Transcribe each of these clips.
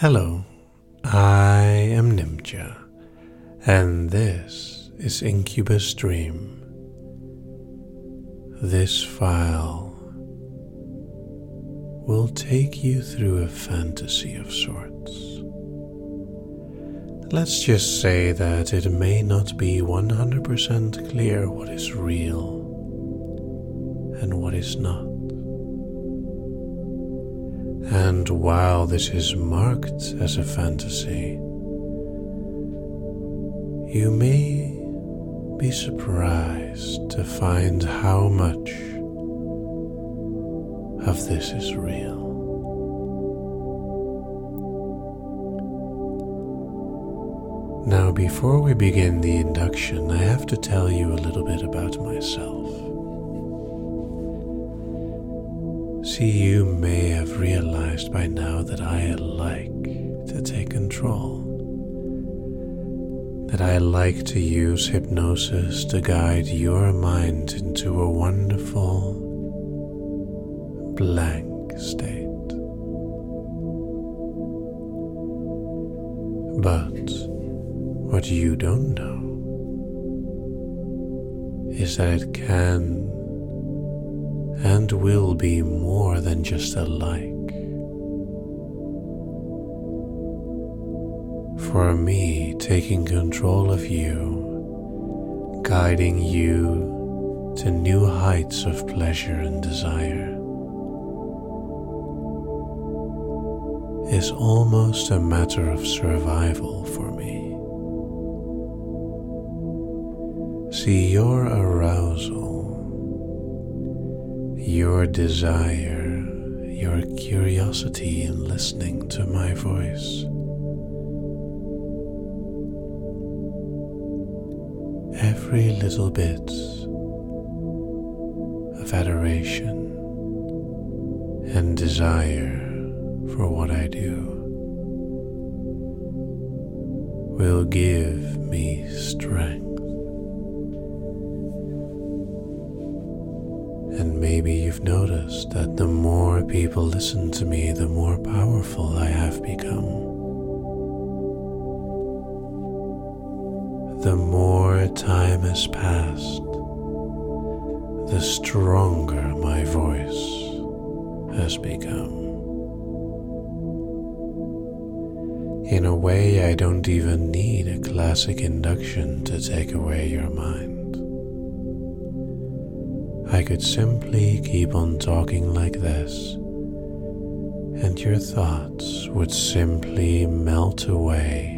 Hello, I am Nimja, and this is Incubus Dream. This file will take you through a fantasy of sorts. Let's just say that it may not be 100% clear what is real and what is not. And while this is marked as a fantasy, you may be surprised to find how much of this is real. Now, before we begin the induction, I have to tell you a little bit about myself. See, you may have realized by now that I like to take control. That I like to use hypnosis to guide your mind into a wonderful blank state. But what you don't know is that it can and will be more than just a like. For me, taking control of you, guiding you to new heights of pleasure and desire, is almost a matter of survival for me. See, your arousal, your desire, your curiosity in listening to my voice, every little bit of adoration and desire for what I do will give me strength. And maybe you've noticed that the more people listen to me, the more powerful I have become. The more time has passed, the stronger my voice has become. In a way, I don't even need a classic induction to take away your mind. I could simply keep on talking like this, and your thoughts would simply melt away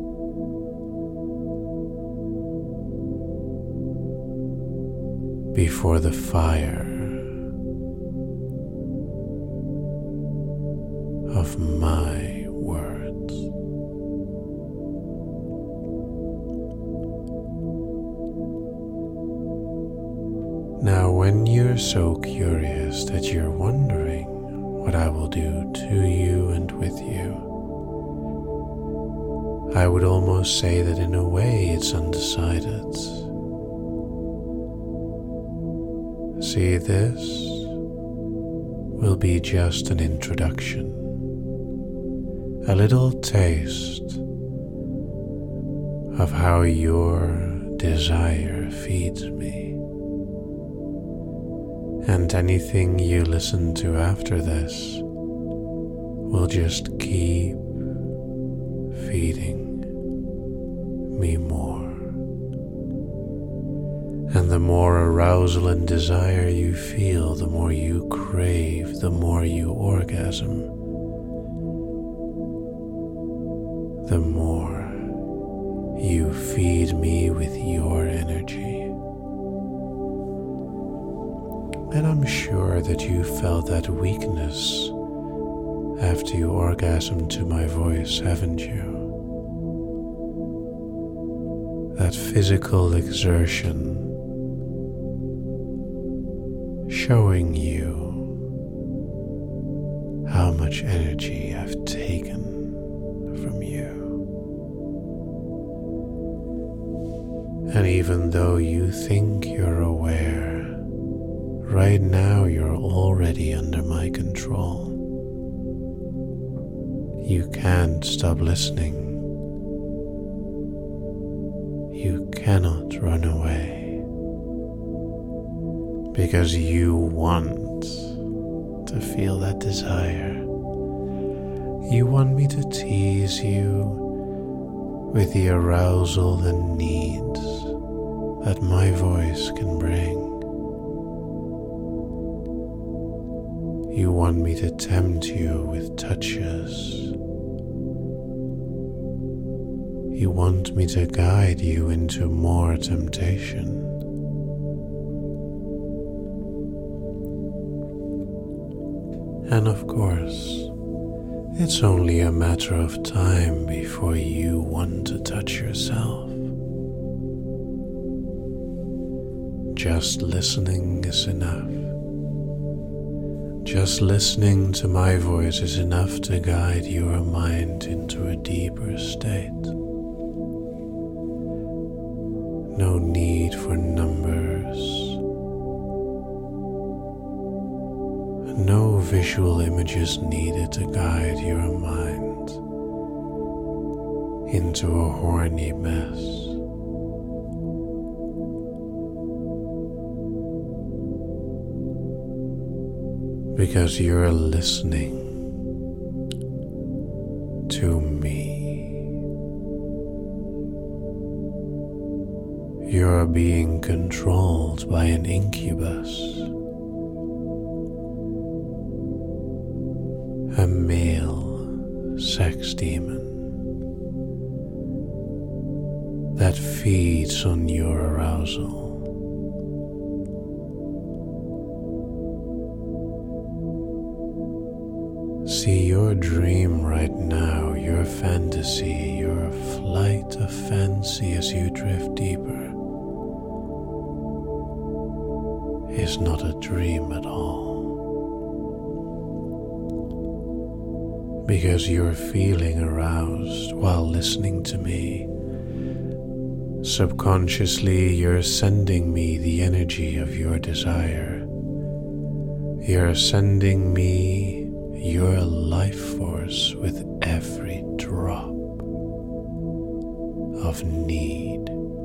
before the fire of my words. Now, when you're so curious that you're wondering what I will do to you and with you, I would almost say that in a way it's undecided. See, this will be just an introduction, a little taste of how your desire feeds me. And anything you listen to after this will just keep feeding me more. And the more arousal and desire you feel, the more you crave, the more you orgasm, the more you feed me with your energy. And I'm sure that you felt that weakness after you orgasmed to my voice, haven't you? That physical exertion showing you how much energy I've taken from you. And even though you think you're aware, right now you're already under my control. You can't stop listening. You cannot run away, because you want to feel that desire. You want me to tease you with the arousal and needs that my voice can bring. You want me to tempt you with touches. You want me to guide you into more temptation. And of course, it's only a matter of time before you want to touch yourself. Just listening is enough. Just listening to my voice is enough to guide your mind into a deeper state. No need for numbers. No visual images needed to guide your mind into a horny mess. Because you're listening to me. You're being controlled by an incubus, a male sex demon that feeds on your arousal. See, your dream right now, your fantasy, your flight of fancy as you drift deeper is not a dream at all. Because you're feeling aroused while listening to me. Subconsciously, you're sending me the energy of your desire. You're sending me your life force with every drop of need.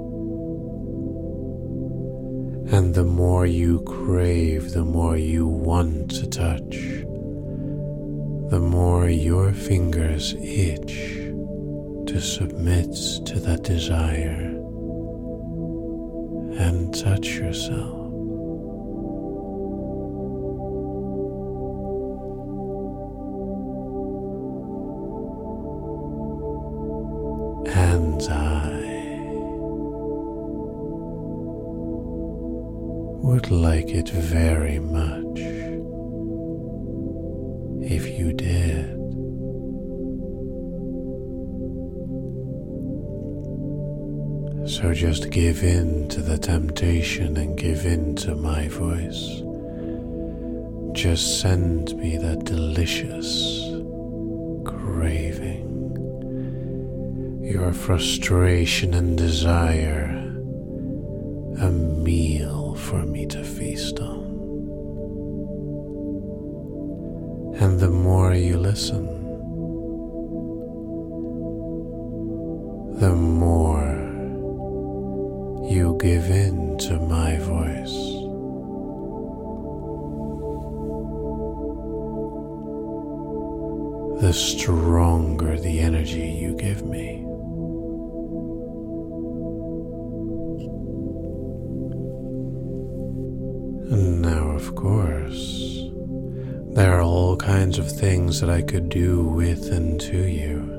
And the more you crave, the more you want to touch, the more your fingers itch to submit to that desire and touch yourself. And I would like it very much if you did. So just give in to the temptation and give in to my voice. Just send me that delicious craving, your frustration and desire, a meal for me to feast on. And the more you listen, the more you give in to my voice. The stronger the energy you give me. And now, of course, there are all kinds of things that I could do with and to you.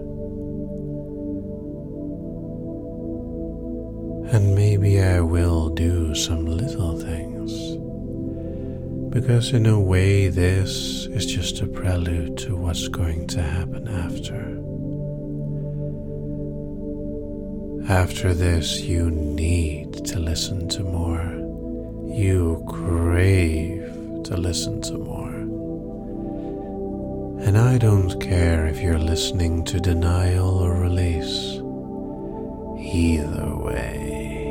And maybe I will do some little things, because in a way this is just a prelude to what's going to happen after. After this, you need to listen to more. You crave to listen to more. And I don't care if you're listening to denial or release. Either way,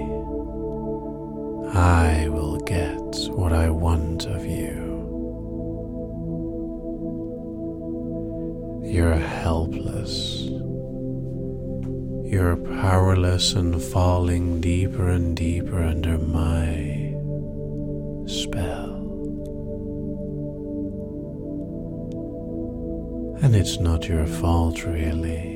I will get what I want of you. You're helpless. You're powerless and falling deeper and deeper under my spell. And it's not your fault, really.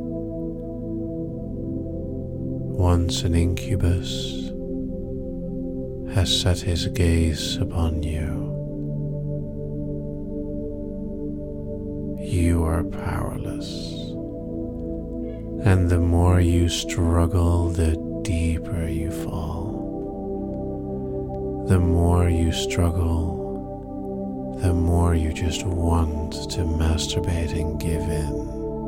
Once an incubus has set his gaze upon you, you are powerless. And the more you struggle, the deeper you fall. The more you struggle, the more you just want to masturbate and give in.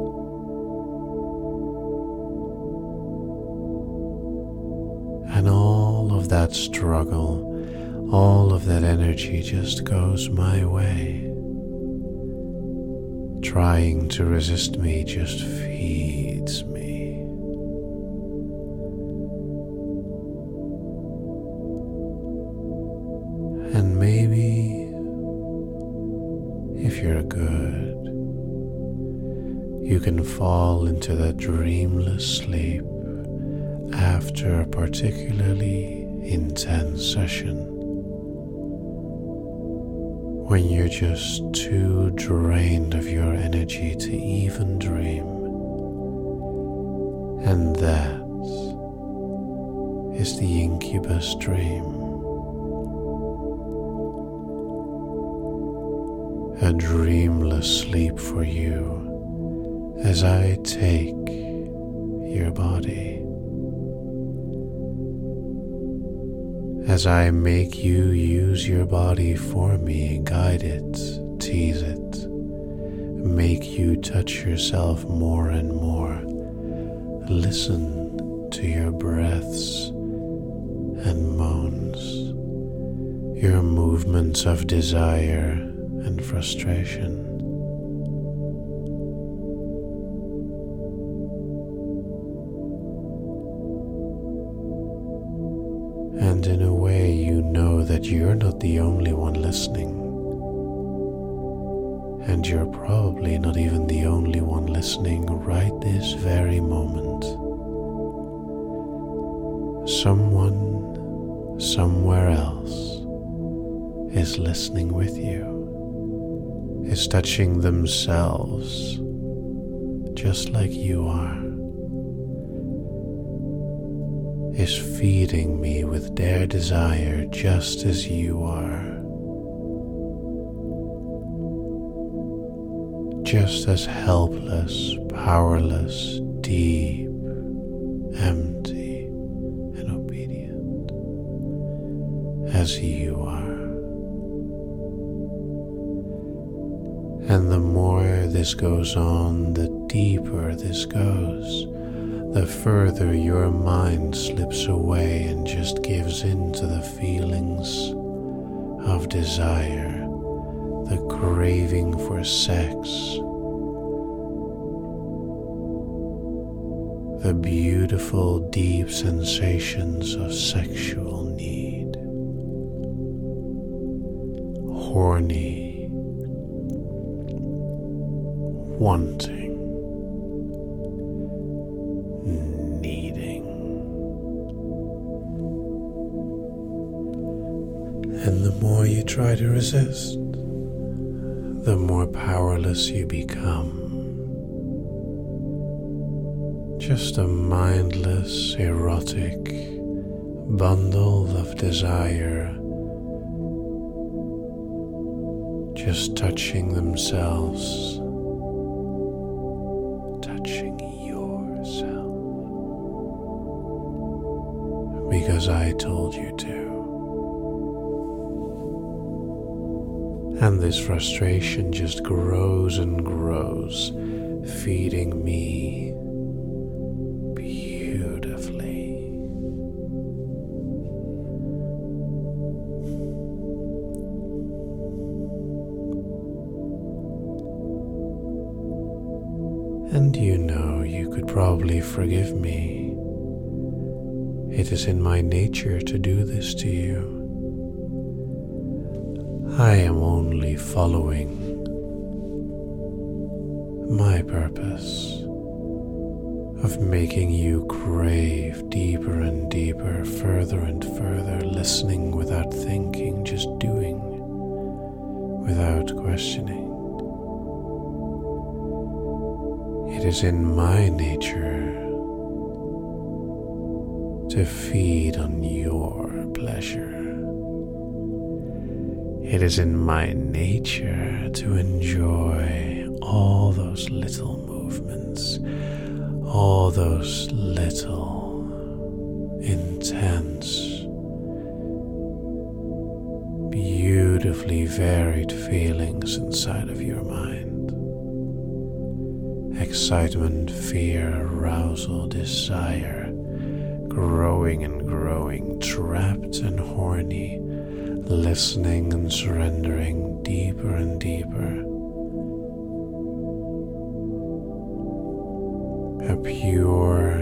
And all of that struggle, all of that energy just goes my way. Trying to resist me just feeds me. And maybe, if you're good, you can fall into that dreamless sleep after a particularly intense session, when you're just too drained of your energy to even dream. And that is the incubus dream. A dreamless sleep for you as I take your body, as I make you use your body for me, guide it, tease it, make you touch yourself more and more, listen to your breaths and moans, your movements of desire and frustration. And in a way, you know that you're not the only one listening. And you're probably not even the only one listening right this very moment. Someone, somewhere else, is listening with you, is touching themselves just like you are, is feeding me with their desire just as you are, just as helpless, powerless, deep, empty, and obedient as you are. And the more this goes on, the deeper this goes, the further your mind slips away and just gives in to the feelings of desire, the craving for sex, the beautiful deep sensations of sexual need, horny, wanting, needing. And the more you try to resist, the more powerless you become. Just a mindless, erotic bundle of desire, just touching themselves, touching yourself, because I told you to. And this frustration just grows and grows, feeding me beautifully. And you know, you could probably forgive me. It is in my nature to do this to you. I am only following my purpose of making you crave deeper and deeper, further and further, listening without thinking, just doing without questioning. It is in my nature to feed on your pleasure. It is in my nature to enjoy all those little movements, all those little intense, beautifully varied feelings inside of your mind. Excitement, fear, arousal, desire, growing and growing, trapped and horny, listening and surrendering deeper and deeper. A pure,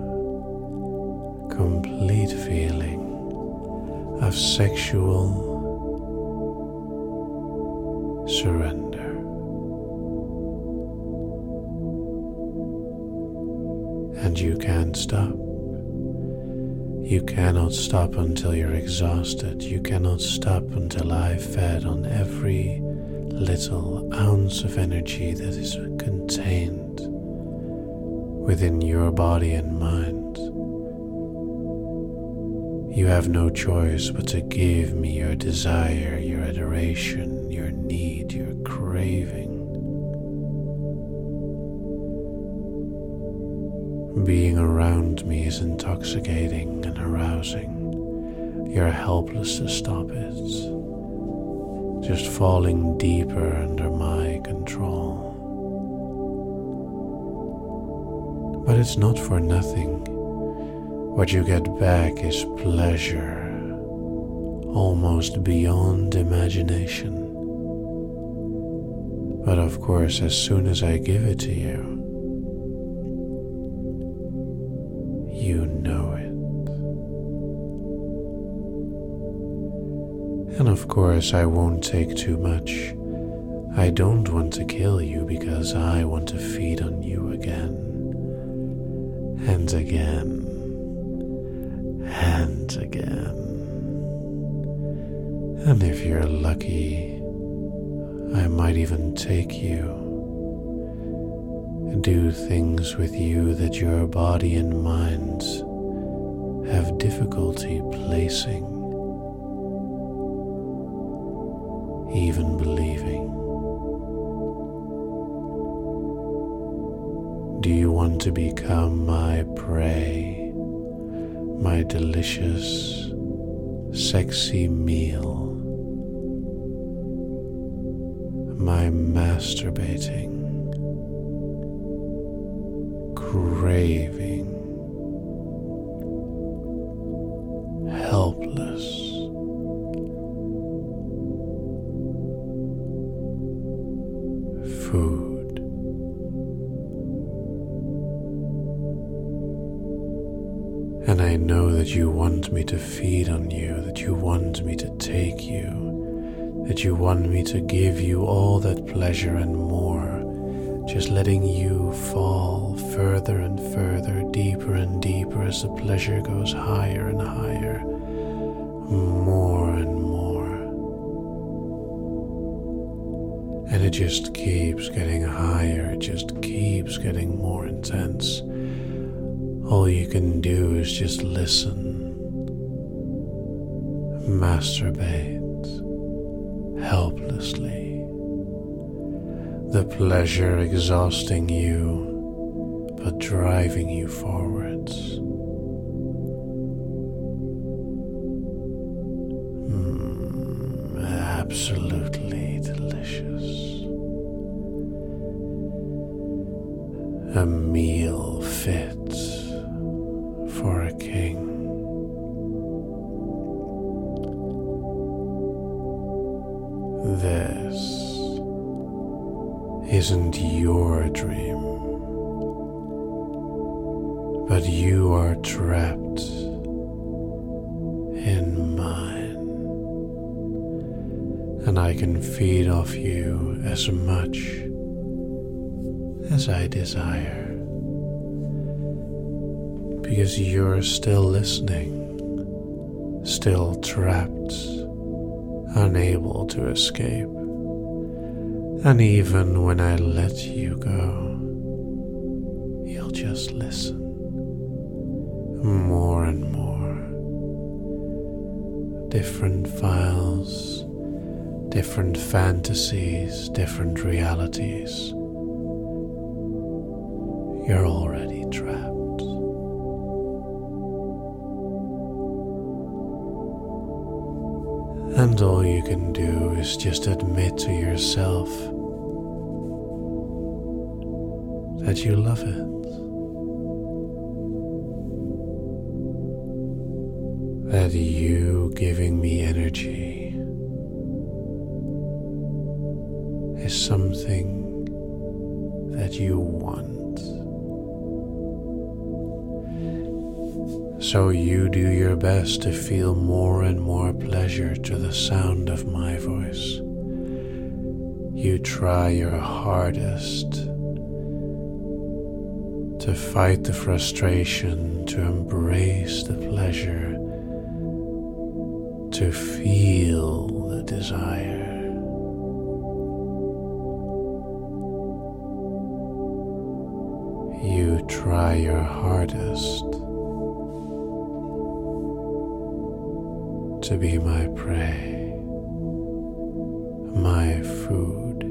complete feeling of sexual surrender. And you can't stop. You cannot stop until you're exhausted. You cannot stop until I've fed on every little ounce of energy that is contained within your body and mind. You have no choice but to give me your desire, your adoration, your need, your craving. Being around me is intoxicating and arousing. You're helpless to stop it, just falling deeper under my control. But it's not for nothing. What you get back is pleasure, almost beyond imagination. But of course, as soon as I give it to you, you know it. And of course, I won't take too much. I don't want to kill you because I want to feed on you again and again and again. And if you're lucky, I might even take you and do things with you that your body and mind have difficulty placing, even believing. Do you want to become my prey, my delicious, sexy meal, my masturbating, craving, helpless, food? And I know that you want me to feed on you, that you want me to take you, that you want me to give you all that pleasure and more, just letting you fall further and further, deeper and deeper as the pleasure goes higher and higher, more and more. And it just keeps getting higher, it just keeps getting more intense. All you can do is just listen, masturbate helplessly, the pleasure exhausting you but driving you forwards. Absolutely delicious. A meal fit for a king. This isn't your dream, but you are trapped in mine, and I can feed off you as much as I desire, because you're still listening, still trapped, unable to escape. And even when I let you go, you'll just listen more and more. Different files, different fantasies, different realities. You're already trapped. And all you can do is just admit to yourself that you love it. That you giving me energy is something that you want. So you do your best to feel more and more pleasure to the sound of my voice. You try your hardest to fight the frustration, to embrace the pleasure, to feel the desire. You try your hardest to be my prey, my food.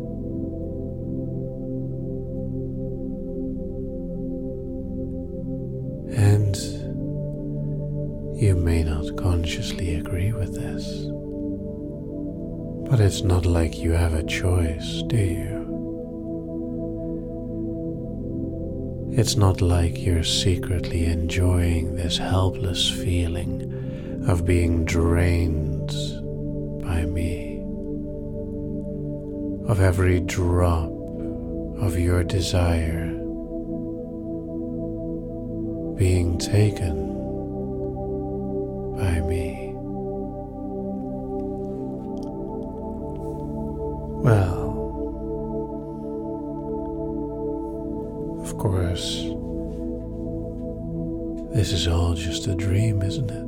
And you may not consciously agree with this, but it's not like you have a choice, do you? It's not like you're secretly enjoying this helpless feeling of being drained by me, of every drop of your desire being taken by me. Well, of course, this is all just a dream, isn't it?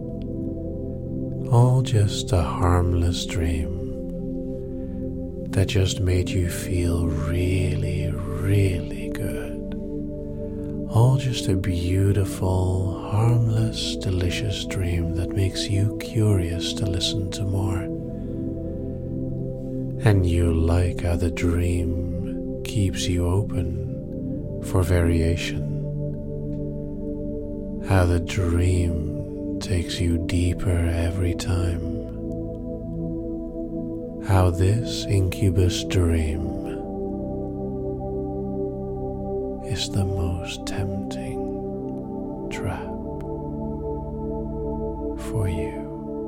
All just a harmless dream that just made you feel really, really good. All just a beautiful, harmless, delicious dream that makes you curious to listen to more. And you like how the dream keeps you open for variation. How the dream takes you deeper every time. How this incubus dream is the most tempting trap for you.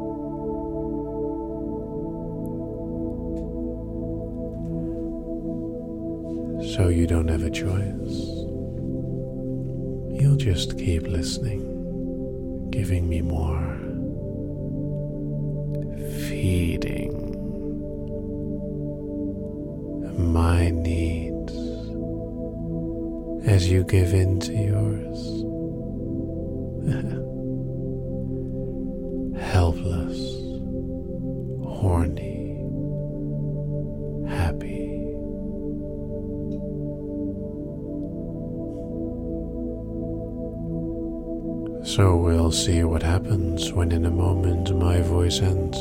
So you don't have a choice. You'll just keep listening, giving me more, feeding my needs as you give in to yours. Helpless, horny, happy. So we'll see what happens when in a moment my voice ends.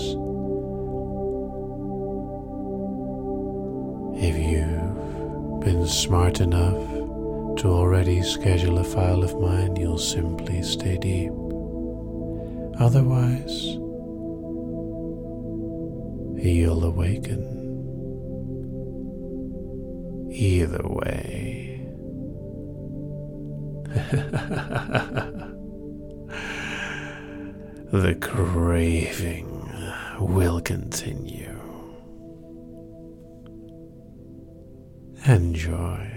If you've been smart enough to already schedule a file of mine, you'll simply stay deep. Otherwise, you'll awaken. Either way. The craving will continue. Enjoy.